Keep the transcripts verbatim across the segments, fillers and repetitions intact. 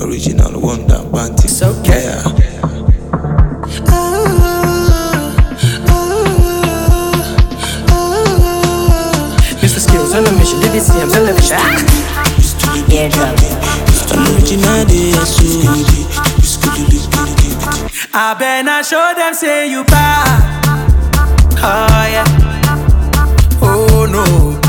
Original Wonder Banty. It's okay. Yeah. Mister Skills on a mission, did it see him television? Yeah, Original day, I better show them say you bad. Oh yeah. Oh no.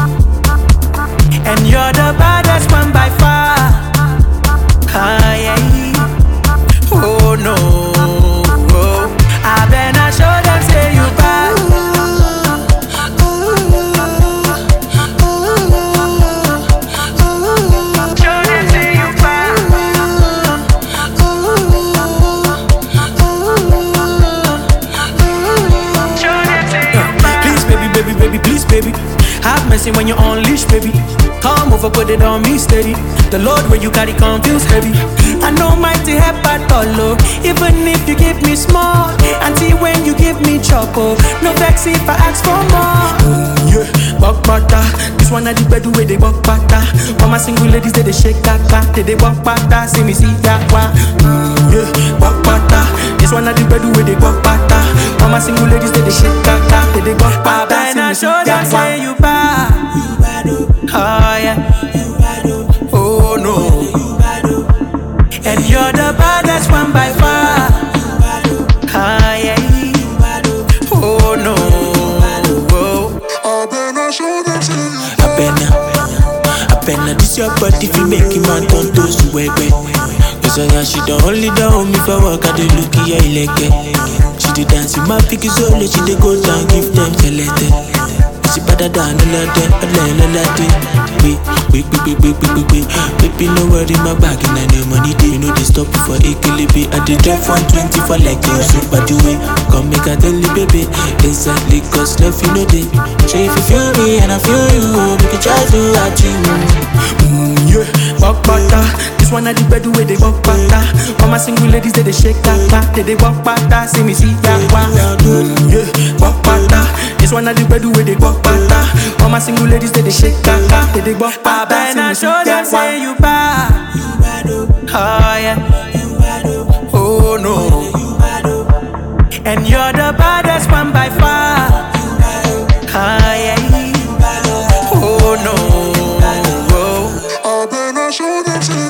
And you're the baddest one by far. Oh yeah. Oh no. Oh. I better show them say you bad. Show them say you bad. Show them say you bad. Please baby, baby, baby, please baby, have mercy when you unleash baby. Come over, put it on me steady. The load where you carry come feels heavy. I know mighty help at all, oh. Even if you give me small, until when you give me trouble, no vex if I ask for more. Mm, yeah, walk butter. This one I the bed where they walk butter. All my single ladies they they shake kaka, they they walk butter. See me see that one. Mm, yeah, walk butter. This one I the bed where they walk butter. All my single ladies they they shake kaka, they they walk butter. See me see that one. You bad. Oh yeah. Oh no. And you're the baddest one by far. Oh yeah. Oh no. I better, I better this your body if you make him man turn to sweat. Cause I know she don't only down me for work at the look yeah like it. She did dance in my pick solo, she did go down give them skeleton. She better than a lot of a lot of we, we, we, we, we, we, we, baby, no worry, my bag and I know money. You know they stop for a kilometer. I did drive one twenty for like a super the way. Come make a tell you, baby, exactly cause love you know they. So if you feel me and I feel you, we can try to at you. Mm, yeah, walk butter. This one I the bed where they walk butter. All my single ladies they they shake kaka, they they walk butter. See me see that one. Mm, yeah, walk butter. This one I the bed where they walk butter. All my single ladies they they shake kaka, they they walk butter. I better show them say you bad. Oh yeah. Oh no. And you're the baddest one by far. Oh yeah. Oh no. I better show them say